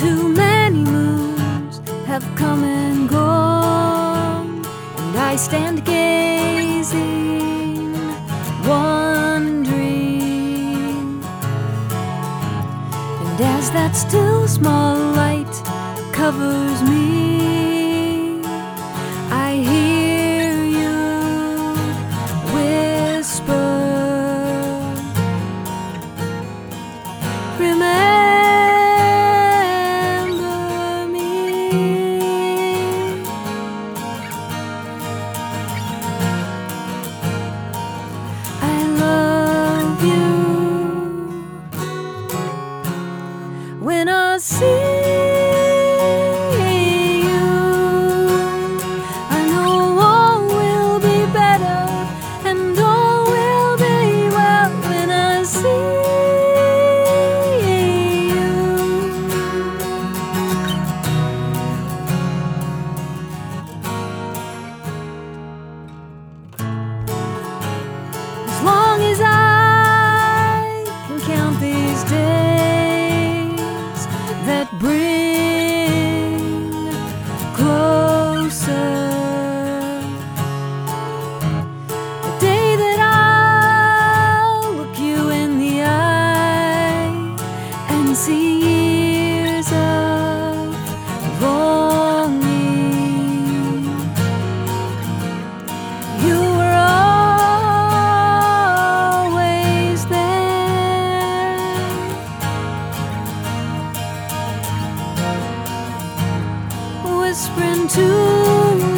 too many moons have come and gone, and I stand gazing, wondering. And as that still small light covers me, I hear you whisper, remember me. I love you. When I see you, I know all will be better and all will be well. When I see you, as long as I can count these days that bring closer the day that I'll look you in the eye and see years of longing. You were always there, whispering to